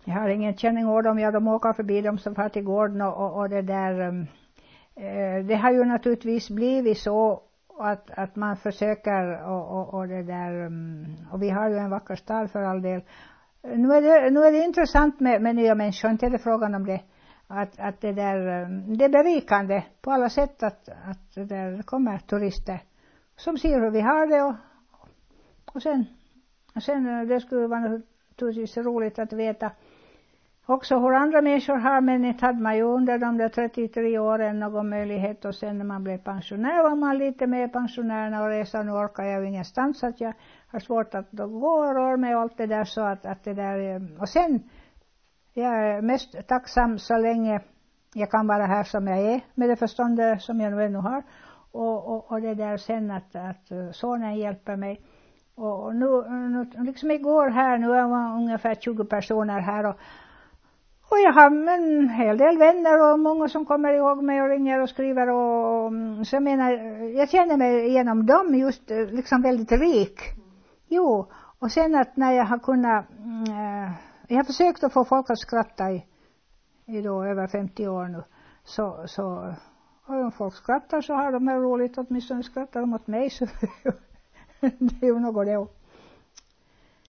Jag har ingen känning av dem. De åker förbi dem som far till gården och det där. Det har ju naturligtvis blivit så att man försöker och det där. Och vi har ju en vacker stad för all del. Nu är det intressant med nya människor. Inte är det frågan om det. Att det där. Det är berikande på alla sätt att det där kommer turister. Som ser hur vi har det och sen det skulle vara naturligtvis roligt att veta också hur andra människor har, men inte hade man ju under de där 33 åren någon möjlighet, och sen när man blev pensionär var man lite mer pensionärerna och resa. Nu orkar jag ju ingenstans, så att jag har svårt att gå och röra mig och allt det där, så att det där, och sen jag är mest tacksam så länge jag kan vara här som jag är med det förstånd som jag nu ännu har, och det där sen att sonen hjälper mig. Och nu liksom igår här, nu är man ungefär 20 personer här, och jag har en hel del vänner och många som kommer ihåg mig och ringer och skriver, och så jag menar, jag känner mig genom dem just liksom väldigt rik. Jo, och sen att när jag har kunnat, jag har försökt att få folk att skratta i då över 50 år nu, så och om folk skrattar så har de roligt, åtminstone skrattar de åt mig, så det är ju något det.